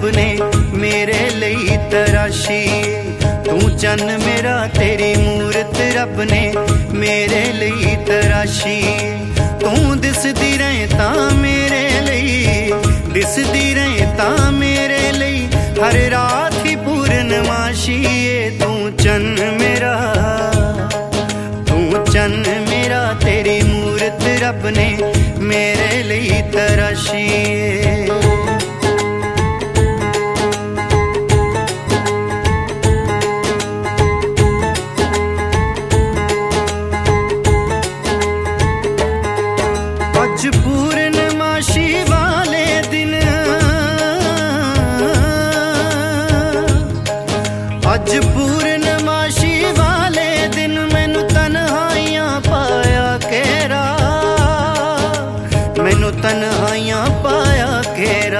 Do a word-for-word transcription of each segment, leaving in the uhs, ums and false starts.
ने मेरे लिए तराशी। तू चन्न मेरा तेरी मूरत रब ने मेरे लिए तराशी। तू दिसदी रहे तां मेरे लिए, दिसदी रहे तां मेरे लिए हर रात ही पूर्णमाशी। तू चन्न मेरा, तू चन्न मेरा तेरी मूरत रब ने मेरे लिए तराशी। अज पूर्णमाशी वाले दिन, अज पूर्णमाशी वाले दिन मैनू तन्हाइयां पाया केरा, मैनू तन्हाइयां पाया केरा।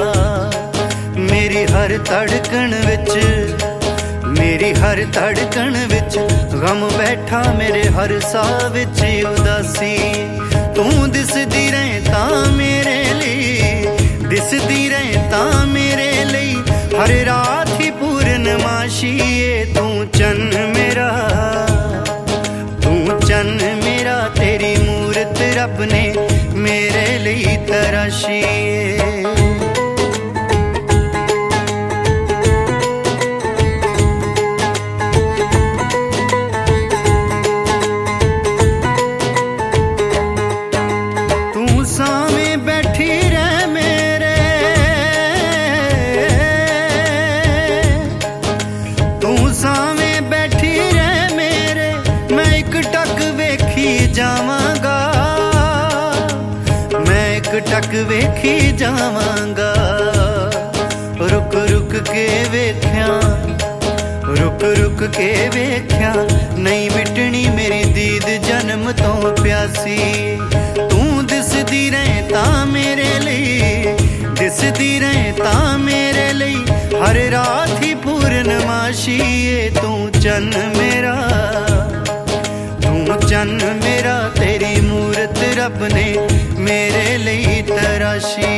मेरी हर धड़कन विच, मेरी हर धड़कन विच गम बैठा, मेरे हर साह विच उदासी। तू दिसदी रहे तां मेरे लिए, दिसदी रहे तां मेरे लिए हर रात ही पूर्णमाशी। तू चन्न मेरा, तू चन्न मेरा तेरी मूरत रब ने मेरे लिए तराशी। सामे बैठी रह मेरे, तू सामे बैठी रह मेरे, मैं एक टक वेखी जावांगा, मैं एक टक वेखी जावांगा। रुक रुक के वेख्या, रुक रुक के वेख्या, नहीं मिटनी मेरी दीद जन्म तो प्यासी। दिसदी रहे तां मेरे लिए, दिसदी रहे तां मेरे लिए हर रात ही पूर्णमाशी। तू चन्न मेरा, तू चन्न मेरा तेरी मूरत रब ने मेरे लिए तराशी।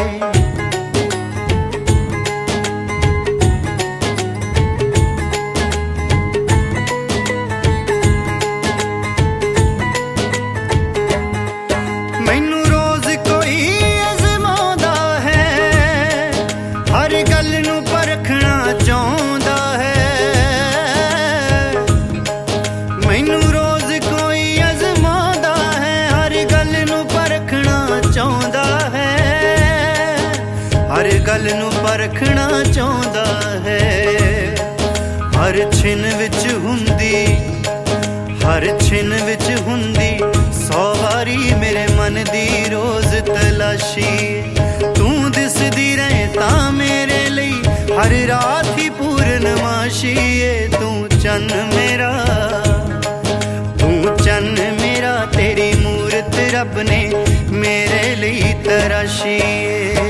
मैनू रोज कोई अजमाउंदा है, हर गल नू परखना चाहुंदा है। मैनू रोज कोई अजमाउंदा है, हर गल नू परखना चाहुंदा है, हर गल नू परखना चाहुंदा है। हर छिन विच हुंदी, हर छिन विच हुंदी सौ वारी मेरे मन दी रोज तलाशी। तू दिसदी रहे तां मेरे लिए हर रात ही पूर्णमाशी। तू चन्न मेरा, तू चन्न मेरा तेरी मूरत रब ने मेरे लिए तराशी।